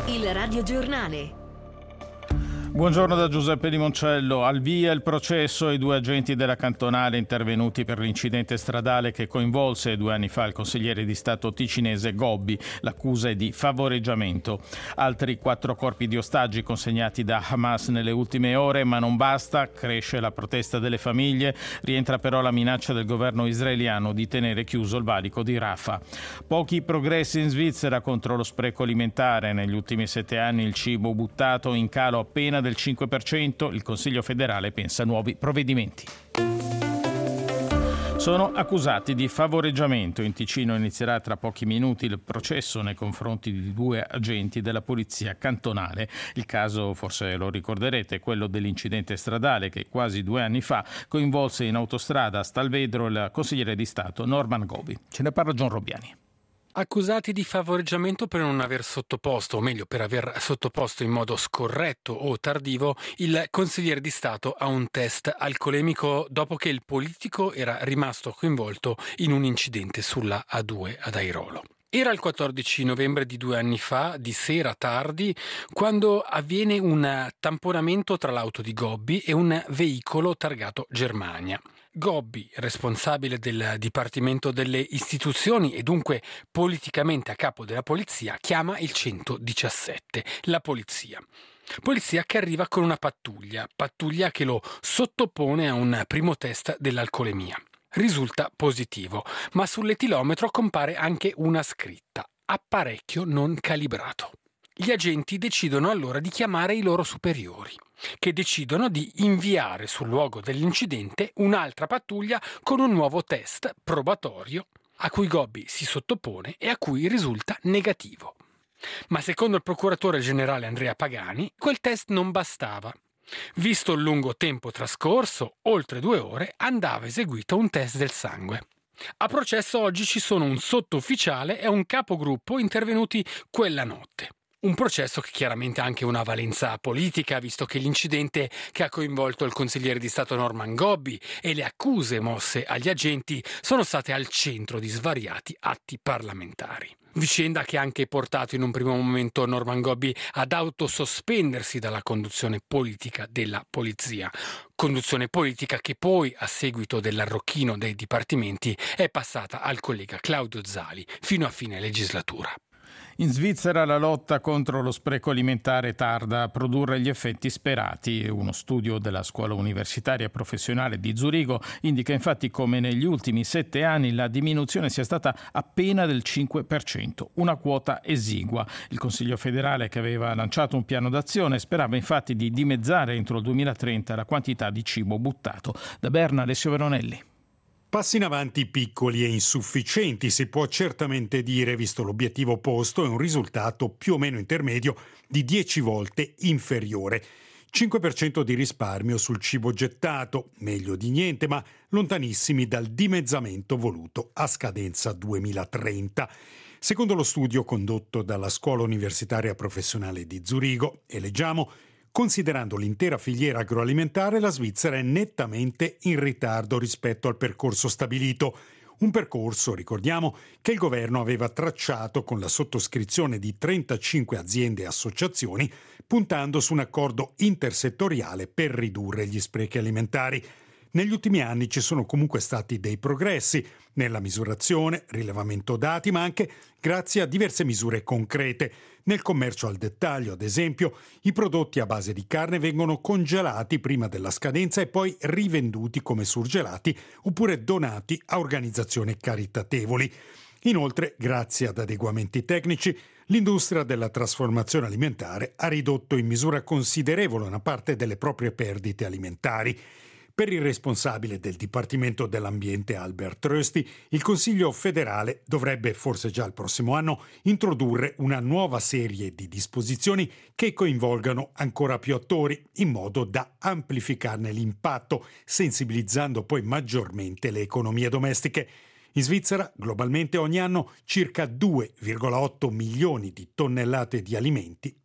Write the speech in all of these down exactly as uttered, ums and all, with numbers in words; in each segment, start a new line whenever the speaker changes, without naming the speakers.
Il radiogiornale.
Buongiorno da Giuseppe Limoncello. Al via il processo ai due agenti della cantonale intervenuti per l'incidente stradale che coinvolse due anni fa il consigliere di Stato ticinese Gobbi. L'accusa è di favoreggiamento. Altri quattro corpi di ostaggi consegnati da Hamas nelle ultime ore, ma non basta. Cresce la protesta delle famiglie. Rientra però la minaccia del governo israeliano di tenere chiuso il valico di Rafah. Pochi progressi in Svizzera contro lo spreco alimentare. Negli ultimi sette anni il cibo buttato in calo appena del cinque per cento, il Consiglio federale pensa a nuovi provvedimenti. Sono accusati di favoreggiamento. In Ticino inizierà tra pochi minuti il processo nei confronti di due agenti della polizia cantonale. Il caso, forse lo ricorderete, è quello dell'incidente stradale che quasi due anni fa coinvolse in autostrada a Stalvedro il consigliere di Stato Norman Gobbi. Ce ne parla John Robbiani.
Accusati di favoreggiamento per non aver sottoposto, o meglio per aver sottoposto in modo scorretto o tardivo, il consigliere di Stato a un test alcolemico dopo che il politico era rimasto coinvolto in un incidente sulla A due ad Airolo. Era il quattordici novembre di due anni fa, di sera tardi, quando avviene un tamponamento tra l'auto di Gobbi e un veicolo targato Germania. Gobbi, responsabile del Dipartimento delle Istituzioni e dunque politicamente a capo della polizia, chiama il centodiciassette, la polizia. Polizia che arriva con una pattuglia, pattuglia che lo sottopone a un primo test dell'alcolemia. Risulta positivo, ma sull'etilometro compare anche una scritta: apparecchio non calibrato. Gli agenti decidono allora di chiamare i loro superiori, che decidono di inviare sul luogo dell'incidente un'altra pattuglia con un nuovo test probatorio a cui Gobbi si sottopone e a cui risulta negativo. Ma secondo il procuratore generale Andrea Pagani, quel test non bastava. Visto il lungo tempo trascorso, oltre due ore, andava eseguito un test del sangue. A processo oggi ci sono un sottufficiale e un capogruppo intervenuti quella notte. Un processo che chiaramente ha anche una valenza politica, visto che l'incidente che ha coinvolto il consigliere di Stato Norman Gobbi e le accuse mosse agli agenti sono state al centro di svariati atti parlamentari. Vicenda che ha anche portato in un primo momento Norman Gobbi ad autosospendersi dalla conduzione politica della polizia. Conduzione politica che poi, a seguito dell'arrocchino dei dipartimenti, è passata al collega Claudio Zali fino a fine legislatura.
In Svizzera la lotta contro lo spreco alimentare tarda a produrre gli effetti sperati. Uno studio della Scuola Universitaria Professionale di Zurigo indica infatti come negli ultimi sette anni la diminuzione sia stata appena del cinque per cento, una quota esigua. Il Consiglio federale, che aveva lanciato un piano d'azione, sperava infatti di dimezzare entro il duemilatrenta la quantità di cibo buttato. Da Berna, Alessio Veronelli.
Passi in avanti piccoli e insufficienti, si può certamente dire, visto l'obiettivo posto, è un risultato più o meno intermedio di dieci volte inferiore. cinque per cento di risparmio sul cibo gettato, meglio di niente, ma lontanissimi dal dimezzamento voluto a scadenza duemilatrenta. Secondo lo studio condotto dalla Scuola Universitaria Professionale di Zurigo, e leggiamo: considerando l'intera filiera agroalimentare, la Svizzera è nettamente in ritardo rispetto al percorso stabilito. Un percorso, ricordiamo, che il governo aveva tracciato con la sottoscrizione di trentacinque aziende e associazioni, puntando su un accordo intersettoriale per ridurre gli sprechi alimentari. Negli ultimi anni ci sono comunque stati dei progressi nella misurazione, rilevamento dati, ma anche grazie a diverse misure concrete. Nel commercio al dettaglio, ad esempio, i prodotti a base di carne vengono congelati prima della scadenza e poi rivenduti come surgelati oppure donati a organizzazioni caritatevoli. Inoltre, grazie ad adeguamenti tecnici, l'industria della trasformazione alimentare ha ridotto in misura considerevole una parte delle proprie perdite alimentari. Per il responsabile del Dipartimento dell'Ambiente Albert Rösti, il Consiglio federale dovrebbe, forse già il prossimo anno, introdurre una nuova serie di disposizioni che coinvolgano ancora più attori, in modo da amplificarne l'impatto, sensibilizzando poi maggiormente le economie domestiche. In Svizzera, globalmente, ogni anno circa due virgola otto milioni di tonnellate di alimenti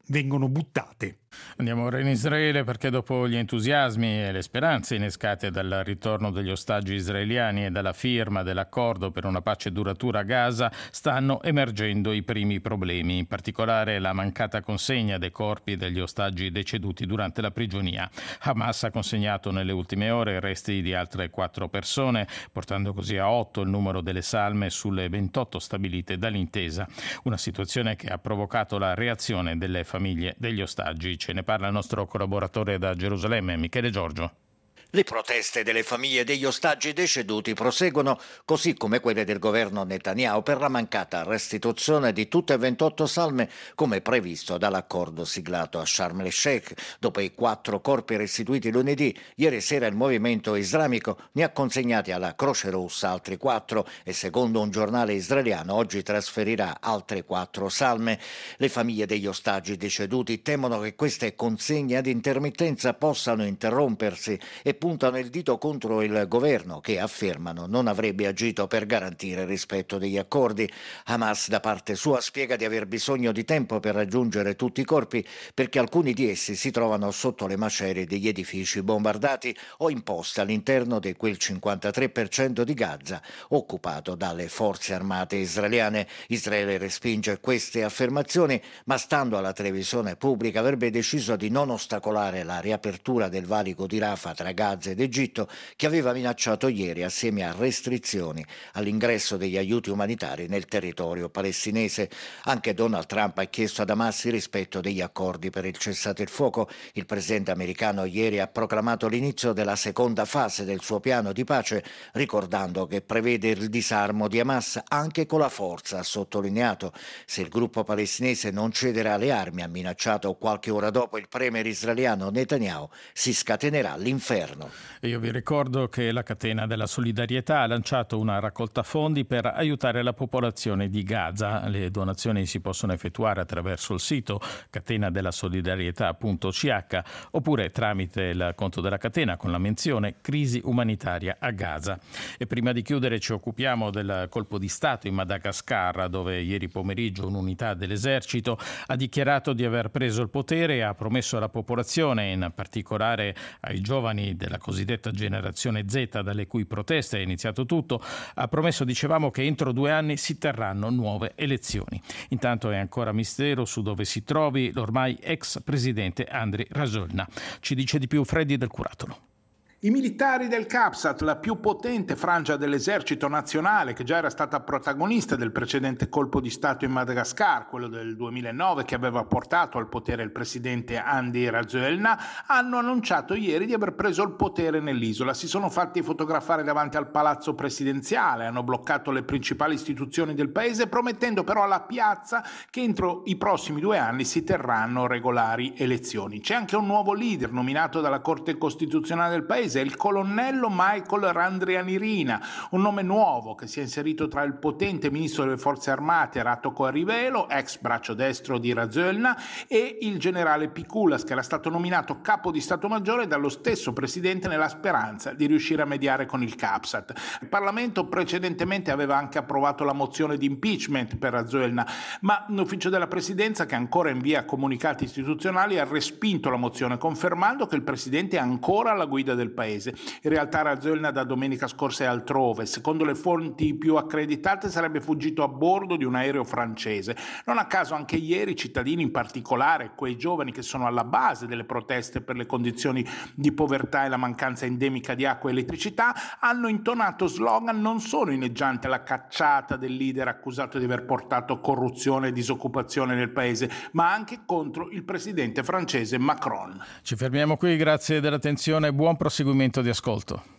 vengono buttate.
Andiamo ora in Israele perché dopo gli entusiasmi e le speranze innescate dal ritorno degli ostaggi israeliani e dalla firma dell'accordo per una pace duratura a Gaza stanno emergendo i primi problemi, in particolare la mancata consegna dei corpi degli ostaggi deceduti durante la prigionia. Hamas ha consegnato nelle ultime ore i resti di altre quattro persone, portando così a otto il numero delle salme sulle ventotto stabilite dall'intesa. Una situazione che ha provocato la reazione delle famiglie degli ostaggi. Ce ne parla il nostro collaboratore da Gerusalemme, Michele Giorgio.
Le proteste delle famiglie degli ostaggi deceduti proseguono, così come quelle del governo Netanyahu, per la mancata restituzione di tutte e ventotto salme come previsto dall'accordo siglato a Sharm el-Sheikh. Dopo i quattro corpi restituiti lunedì, ieri sera il movimento islamico ne ha consegnati alla Croce Rossa altri quattro e secondo un giornale israeliano oggi trasferirà altre quattro salme. Le famiglie degli ostaggi deceduti temono che queste consegne ad intermittenza possano interrompersi e puntano il dito contro il governo che affermano non avrebbe agito per garantire il rispetto degli accordi. Hamas da parte sua spiega di aver bisogno di tempo per raggiungere tutti i corpi perché alcuni di essi si trovano sotto le macerie degli edifici bombardati o imposti all'interno di quel cinquantatré per cento di Gaza occupato dalle forze armate israeliane. Israele respinge queste affermazioni, ma stando alla televisione pubblica avrebbe deciso di non ostacolare la riapertura del valico di Rafah tra Gaza ed Egitto, che aveva minacciato ieri assieme a restrizioni all'ingresso degli aiuti umanitari nel territorio palestinese. Anche Donald Trump ha chiesto ad Hamas il rispetto degli accordi per il cessate il fuoco. Il presidente americano ieri ha proclamato l'inizio della seconda fase del suo piano di pace, ricordando che prevede il disarmo di Hamas anche con la forza. Ha sottolineato: se il gruppo palestinese non cederà le armi, ha minacciato qualche ora dopo il premier israeliano Netanyahu, si scatenerà l'inferno.
Io vi ricordo che la Catena della Solidarietà ha lanciato una raccolta fondi per aiutare la popolazione di Gaza. Le donazioni si possono effettuare attraverso il sito catenadellasolidarietà punto c h oppure tramite il conto della Catena con la menzione crisi umanitaria a Gaza. E prima di chiudere ci occupiamo del colpo di Stato in Madagascar, dove ieri pomeriggio un'unità dell'esercito ha dichiarato di aver preso il potere e ha promesso alla popolazione, in particolare ai giovani della cosiddetta generazione Z, dalle cui proteste è iniziato tutto, ha promesso, dicevamo, che entro due anni si terranno nuove elezioni. Intanto è ancora mistero su dove si trovi l'ormai ex presidente Andry Rajoelina. Ci dice di più Freddy Del Curatolo.
I militari del Capsat, la più potente frangia dell'esercito nazionale che già era stata protagonista del precedente colpo di Stato in Madagascar, quello del duemilanove che aveva portato al potere il presidente Andry Rajoelina, hanno annunciato ieri di aver preso il potere nell'isola. Si sono fatti fotografare davanti al palazzo presidenziale, hanno bloccato le principali istituzioni del paese, promettendo però alla piazza che entro i prossimi due anni si terranno regolari elezioni. C'è anche un nuovo leader nominato dalla Corte Costituzionale del paese, il colonnello Michael Randrianirina, un nome nuovo che si è inserito tra il potente ministro delle forze armate Ratko Arivelo, ex braccio destro di Rajoelina, e il generale Pikulas, che era stato nominato capo di Stato Maggiore dallo stesso presidente nella speranza di riuscire a mediare con il Capsat. Il Parlamento precedentemente aveva anche approvato la mozione di impeachment per Rajoelina, ma l'ufficio della presidenza, che ancora invia comunicati istituzionali, ha respinto la mozione, confermando che il presidente è ancora alla guida del paese. In realtà Rajoelina da domenica scorsa è altrove. Secondo le fonti più accreditate sarebbe fuggito a bordo di un aereo francese. Non a caso anche ieri i cittadini, in particolare quei giovani che sono alla base delle proteste per le condizioni di povertà e la mancanza endemica di acqua e elettricità, hanno intonato slogan non solo inneggianti alla cacciata del leader accusato di aver portato corruzione e disoccupazione nel paese, ma anche contro il presidente francese Macron.
Ci fermiamo qui, grazie dell'attenzione e buon proseguimento di ascolto.